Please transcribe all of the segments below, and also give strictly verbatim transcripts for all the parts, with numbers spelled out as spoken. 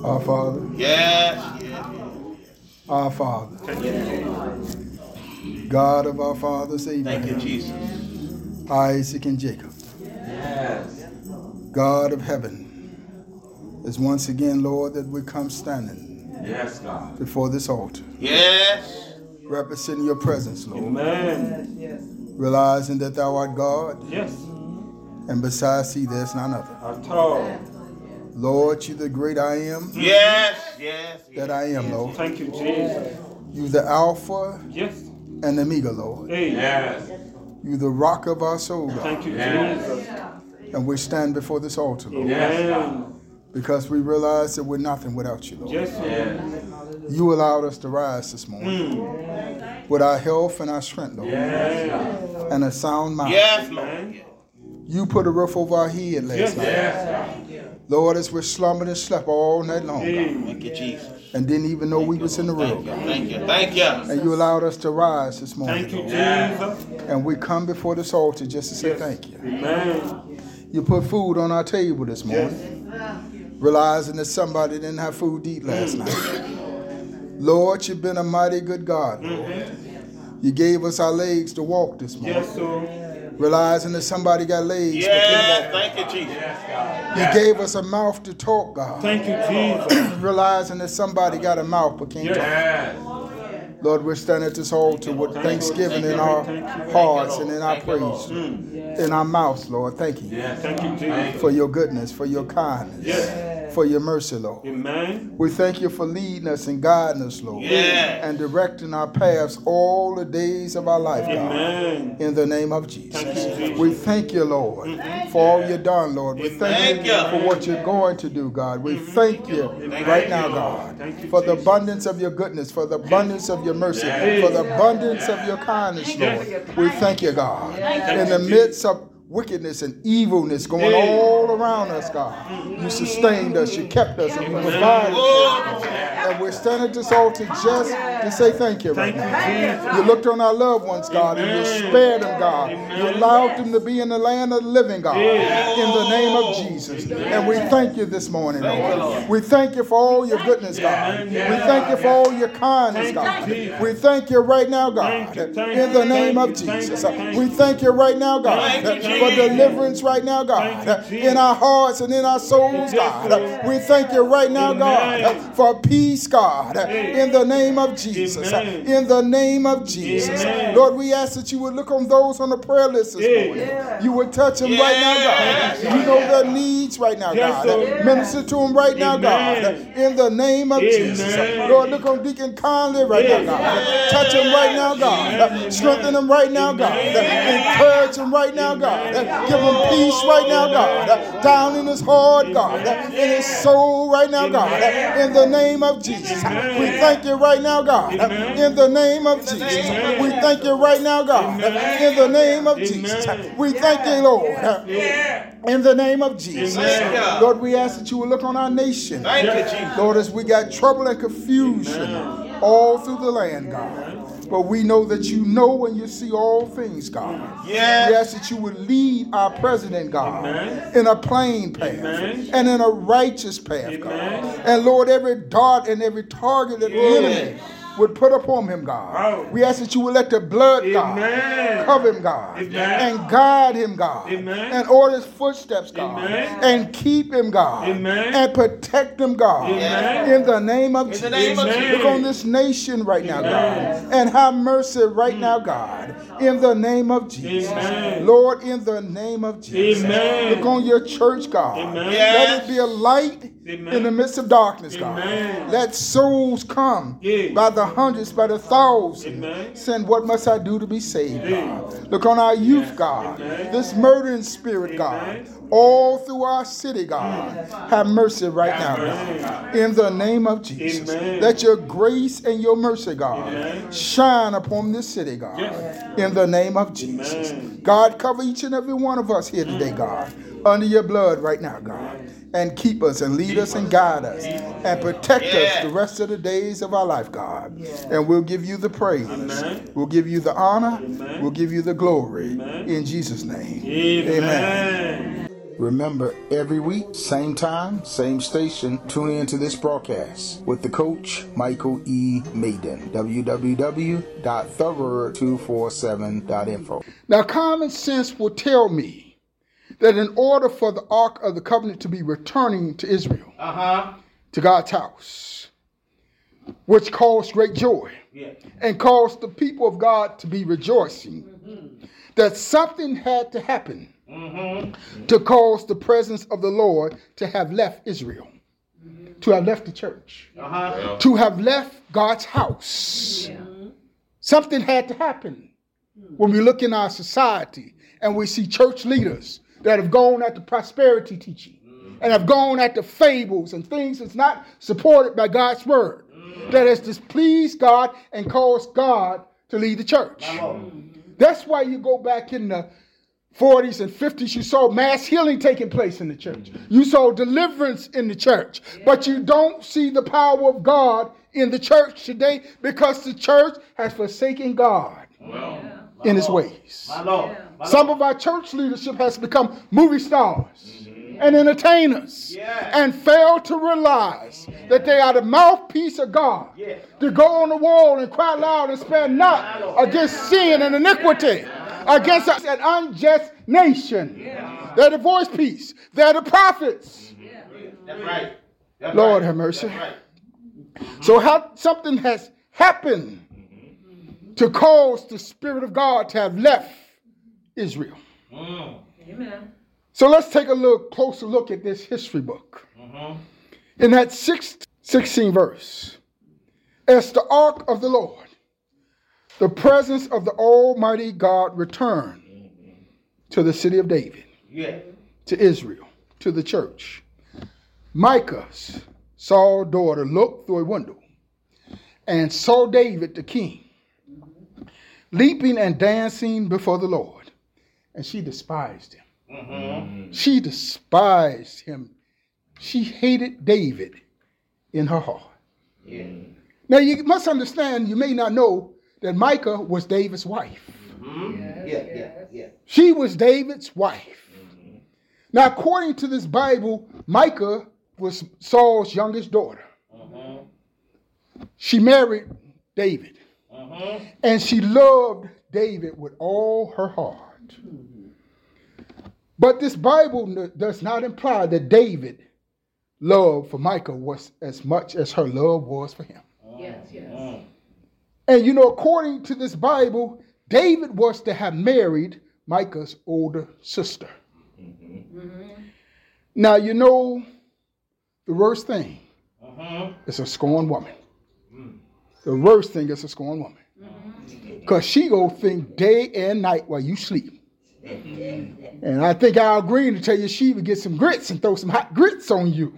Our Father. Yes. Yes. Our Father. God of our fathers, Abraham. Thank you, Jesus. Isaac and Jacob. Yes. God of heaven, is once again, Lord, that we come standing. Yes, God. Before this altar. Yes. Representing your presence, Lord. Amen. Yes. Realizing that thou art God. Yes. And besides thee, there's none other. At all. Lord, you the great I am. Yes, yes. That I am, Lord. Thank you, Jesus. You the Alpha. Yes. And the Omega, Lord. Yes. You the rock of our soul, God. Thank you, Jesus. And we stand before this altar, Lord. Yes. Because we realize that we're nothing without you, Lord. Yes, yes. You allowed us to rise this morning. Mm. With our health and our strength, Lord. Yes. And a sound mind. Yes, Lord. You put a roof over our head last yes, night. Yes. Lord, as we slumbered and slept all night long, God. Thank you, Jesus. And didn't even know Thank we was in the room, God. Thank you, thank you. And you allowed us to rise this morning. Thank you, Jesus. And we come before this altar just to say yes. Thank you. Amen. You put food on our table this morning. Yes. Realizing that somebody didn't have food to eat last night. Lord, you've been a mighty good God, Lord. Mm-hmm. You gave us our legs to walk this morning. Yes, sir. Realizing that somebody got legs. Yes, thank you, Jesus. Yes, God. You yes. gave us a mouth to talk, God. Thank you, Jesus. Realizing that somebody got a mouth but can't yes. talk. Lord, we're standing at this altar with thanksgiving in our hearts and in our praise. In our mouths, Lord. Thank you. Yes. Thank you, Jesus. For your goodness, for your kindness. Yes. For your mercy, Lord. Amen. We thank you for leading us and guiding us, Lord. Yes. And directing our paths all the days of our life, God. Amen. In the name of Jesus. Thank you, Jesus. We thank you, Lord, mm-hmm. for all you've done, Lord. We thank, thank you, you for what you're going to do, God. We mm-hmm. thank you thank right you, now, God, you, for the abundance of your goodness, for the abundance of your mercy, yes. for the abundance of your kindness, Lord. We thank you, God. In the midst of wickedness and evilness going all around us, God. You sustained us, you kept us, and you provided us. And we're standing at this altar just to say thank you right now. You looked on our loved ones, God, and you spared them, God. You allowed them to be in the land of the living, God, in the name of Jesus. And we thank you this morning, Lord. We thank you for all your goodness, God. We thank you for all your kindness, God. We thank you right now, God, in the name of Jesus. We thank you right now, God, for deliverance right now, God, in our hearts and in our souls, God. We thank you right now, God, for peace, God, in the name of Jesus. In the name of Jesus. Lord, we ask that you would look on those on the prayer list this morning. You would touch them right now, God. You know their needs right now, God. Minister to them right now, God, in the name of Jesus. Lord, look on Deacon Conley right now, God. Touch him right now, God. Strengthen him right now, God. Encourage him right now, God. Give him peace right now, God. Down in his heart, God. In his soul right now, God. In the name of Jesus. We thank you right now, God. In the name of Jesus. We thank you right now, God. In the name of Jesus. We thank you, Lord. In the name of Jesus. Lord, we ask that you will look on our nation. Lord, as we got trouble and confusion all through the land, God. But we know that you know and you see all things, God. Yes. We ask that you would lead our president, God, Amen. In a plain path Amen. And in a righteous path, Amen. God. And Lord, every dart and every target that the enemy would put upon him, God. Oh. We ask that you would let the blood, God, Amen. Cover him, God, Amen. And guide him, God, Amen. And order his footsteps, God, Amen. And keep him, God, Amen. And protect him, God, Amen. In the name of Jesus. Name of Jesus. Look on this nation right now, God, and have mercy right now, God, in the name of Jesus. Amen. Lord, in the name of Jesus. Amen. Look on your church, God. Amen. Let it be a light Amen. In the midst of darkness, God. Amen. Let souls come yeah. by the hundreds, by the thousands. Amen. Send, what must I do to be saved, God? Look on our youth, yes. God. Amen. This murdering spirit, Amen. God, all through our city, God. Amen. Have mercy right Amen. Now, God. In the name of Jesus. Amen. Let your grace and your mercy, God, Amen. Shine upon this city, God. Yes. In the name of Jesus. Amen. God, cover each and every one of us here today, God, under your blood right now, God. And keep us and lead us and guide us and protect yeah. us the rest of the days of our life, God. Yeah. And we'll give you the praise. Amen. We'll give you the honor. Amen. We'll give you the glory. Amen. In Jesus' name. Amen. Amen. Remember, every week, same time, same station, tune in to this broadcast with the coach, Michael E. Maiden. w w w dot the word two four seven dot info. Now, common sense will tell me that in order for the Ark of the Covenant to be returning to Israel, uh-huh. to God's house, which caused great joy, yeah. and caused the people of God to be rejoicing, mm-hmm. that something had to happen mm-hmm. to cause the presence of the Lord to have left Israel, mm-hmm. to have left the church, uh-huh. yeah. to have left God's house. Yeah. Something had to happen. When we look in our society and we see church leaders that have gone after prosperity teaching mm-hmm. and have gone after fables and things that's not supported by God's word, mm-hmm. that has displeased God and caused God to lead the church. Mm-hmm. That's why you go back in the forties and fifties, you saw mass healing taking place in the church. You saw deliverance in the church. Yeah. But you don't see the power of God in the church today because the church has forsaken God well, yeah. in his ways. My Lord. My Some Lord. of our church leadership has become movie stars mm-hmm. and entertainers yeah. and fail to realize yeah. that they are the mouthpiece of God yeah. to go on the wall and cry loud and spare not against sin and iniquity. Against an unjust nation. Yeah. They're the voice piece. They're the prophets. Yeah. That's right. That's Lord right. have mercy. Right. So how, something has happened mm-hmm. to cause the Spirit of God to have left Israel. Mm. Amen. So let's take a little closer look at this history book. Mm-hmm. In that sixth, sixteenth verse, as the ark of the Lord, the presence of the Almighty God returned mm-hmm. to the city of David, yeah. to Israel, to the church. Micah, Saul's daughter, looked through a window and saw David the king, mm-hmm. leaping and dancing before the Lord. And she despised him. Mm-hmm. She despised him. She hated David in her heart. Yeah. Now you must understand, you may not know, that Micah was David's wife. Mm-hmm. Yes, yeah, yeah, yeah. She was David's wife. Mm-hmm. Now, according to this Bible, Micah was Saul's youngest daughter. Mm-hmm. She married David. Mm-hmm. And she loved David with all her heart. Mm-hmm. But this Bible does not imply that David's love for Micah was as much as her love was for him. Yes, yes. Mm-hmm. And you know, according to this Bible, David was to have married Micah's older sister. Mm-hmm. Mm-hmm. Now, you know, the worst thing uh-huh. is a scorned woman. Mm. The worst thing is a scorned woman. Because mm-hmm. she go think day and night while you sleep. Mm-hmm. And I think Al Green to tell you she would get some grits and throw some hot grits on you.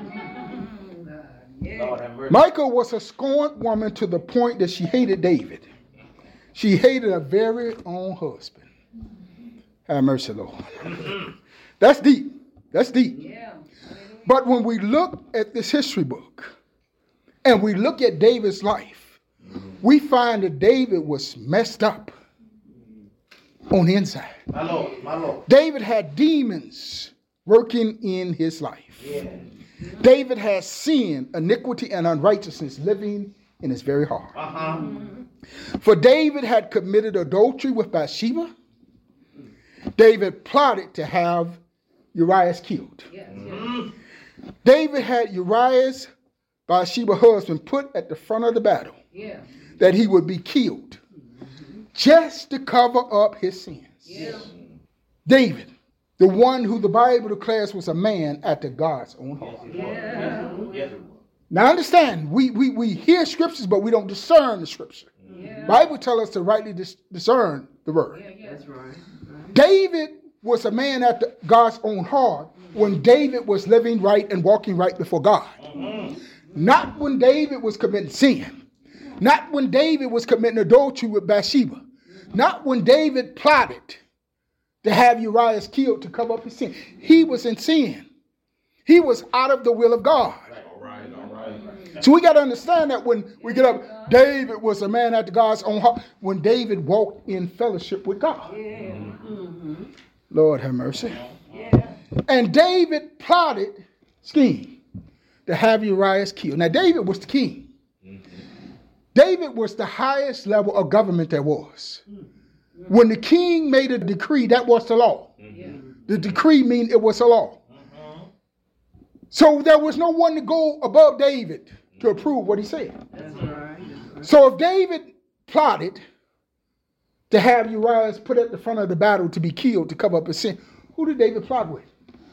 Yeah. Micah was a scorned woman to the point that she hated David. She hated her very own husband. Have mercy, Lord. That's deep. That's deep. Yeah. But when we look at this history book and we look at David's life, we find that David was messed up on the inside. My Lord, my Lord. David had demons working in his life. Yeah. David has sin, iniquity, and unrighteousness living in his very heart. Uh-huh. For David had committed adultery with Bathsheba. David plotted to have Uriah killed. Yes, yes. David had Uriah's Bathsheba husband put at the front of the battle, yeah. that he would be killed, mm-hmm. just to cover up his sins. Yeah. David, the one who the Bible declares was a man after God's own heart. Yeah. Yeah. Now understand, we, we, we hear scriptures, but we don't discern the scripture. Yeah. Bible tells us to rightly dis- discern the word. Yeah, yeah. That's right. Right. David was a man after God's own heart when David was living right and walking right before God. Mm-hmm. Not when David was committing sin. Not when David was committing adultery with Bathsheba. Not when David plotted to have Uriah killed to cover up his sin. He was in sin. He was out of the will of God. All right, all right. So we got to understand that when we get up, David was a man after God's own heart when David walked in fellowship with God. Yeah. Mm-hmm. Lord have mercy. Yeah. And David plotted, schemed to have Uriah killed. Now, David was the king. David was the highest level of government there was. When the king made a decree, that was the law. The decree means it was a law. So there was no one to go above David to approve what he said. That's right. So if David plotted to have Uriah put at the front of the battle to be killed to cover up his sin, who did David plot with?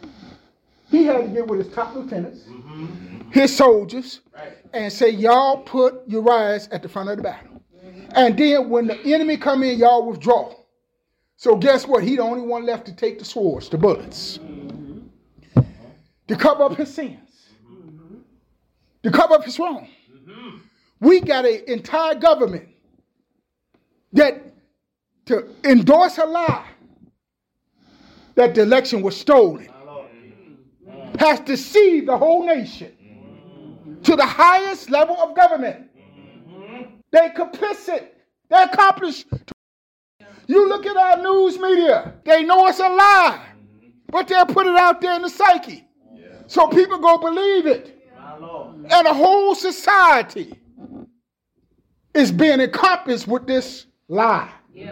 He had to get with his top lieutenants, mm-hmm. his soldiers, right. and say, y'all put Uriah at the front of the battle. Mm-hmm. And then when the enemy come in, y'all withdraw. So guess what? He the only one left to take the swords, the bullets, mm-hmm. to cover up his sins, mm-hmm. to cover up his wrong. Mm-hmm. We got an entire government that to endorse a lie that the election was stolen has deceived the whole nation to the highest level of government. They complicit. They accomplished. You look at our news media. They know it's a lie, but they'll put it out there in the psyche. So people go believe it. And the whole society is being encompassed with this lie.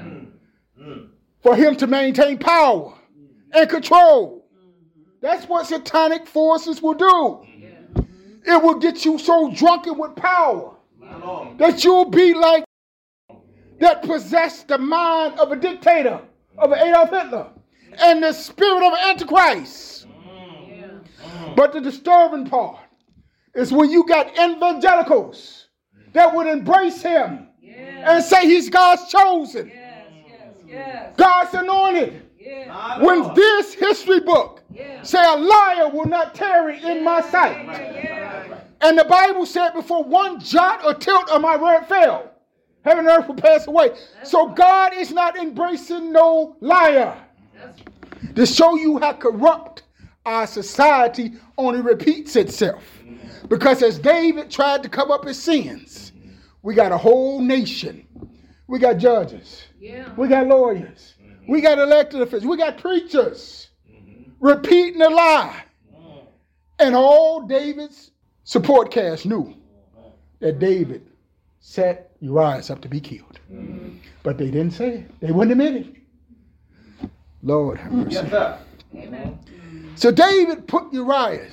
For him to maintain power and control. That's what satanic forces will do. Yeah. It will get you so drunken with power that you'll be like that possess the mind of a dictator, of an Adolf Hitler, and the spirit of an Antichrist. Yeah. But the disturbing part is when you got evangelicals that would embrace him yeah. and say he's God's chosen, yes, yes, yes. God's anointed. Yeah. When this history book yeah. say a liar will not tarry in my sight. Yeah. And the Bible said before one jot or tilt of my word fell, heaven and earth will pass away. That's so right. God is not embracing no liar. That's... To show you how corrupt our society only repeats itself. Because as David tried to cover up his sins, we got a whole nation. We got judges. Yeah. We got lawyers. We got elected officials. We got preachers mm-hmm. repeating the lie. Mm-hmm. And all David's support cast knew mm-hmm. that David set Uriah up to be killed. Mm-hmm. But they didn't say it. They wouldn't admit it. Lord have mercy. Yes, sir. Amen. So David put Uriah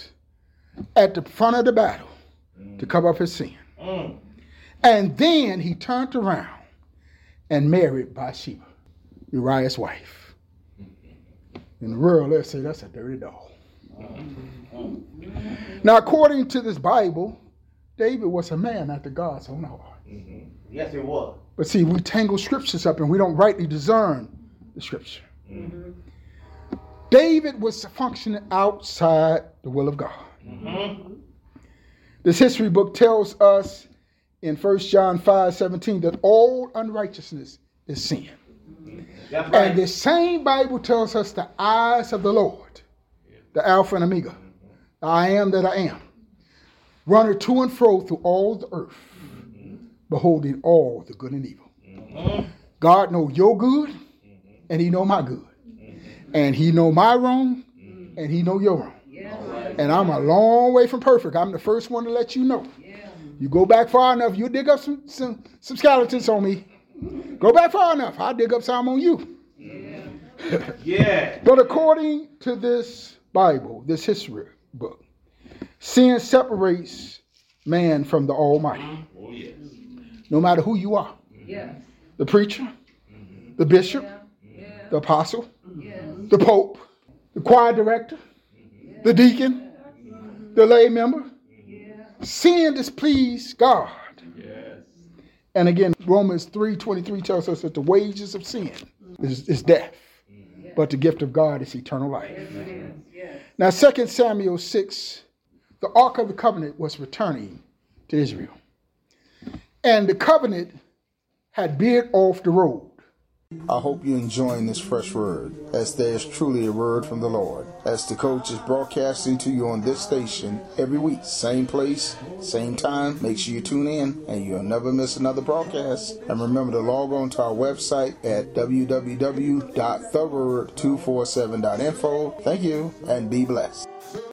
at the front of the battle mm-hmm. to cover up his sin. Mm-hmm. And then he turned around and married Bathsheba, Uriah's wife. In the world, let's say that's a dirty dog. Now, according to this Bible, David was a man after God's own heart. Mm-hmm. Yes, it was. But see, we tangle scriptures up and we don't rightly discern the scripture. Mm-hmm. David was functioning outside the will of God. Mm-hmm. This history book tells us in First John five seventeen that all unrighteousness is sin. That's right. And the same Bible tells us the eyes of the Lord, the Alpha and Omega, the I am that I am, running to and fro through all the earth, beholding all the good and evil. God knows your good, and he know my good. And he know my wrong, and he know your wrong. And I'm a long way from perfect. I'm the first one to let you know. You go back far enough, you dig up some, some, some skeletons on me. Go back far enough, I'll dig up some on you. Yeah. Yeah. But according to this Bible, this history book, sin separates man from the Almighty. Oh, yes. No matter who you are. Yes. The preacher, mm-hmm. the bishop, yeah. Yeah. the apostle, yes. the pope, the choir director, yeah. the deacon, yeah. the lay member. Yeah. Sin displeases God. And again, Romans three twenty-three tells us that the wages of sin is, is death, yes. but the gift of God is eternal life. Yes. Yes. Now, Second Samuel six, the Ark of the Covenant was returning to Israel. And the covenant had veered off the road I hope you're enjoying this fresh word, as there is truly a word from the Lord. As the coach is broadcasting to you on this station every week, same place, same time. Make sure you tune in and you'll never miss another broadcast. And remember to log on to our website at w w w dot the word two four seven dot info. Thank you and be blessed.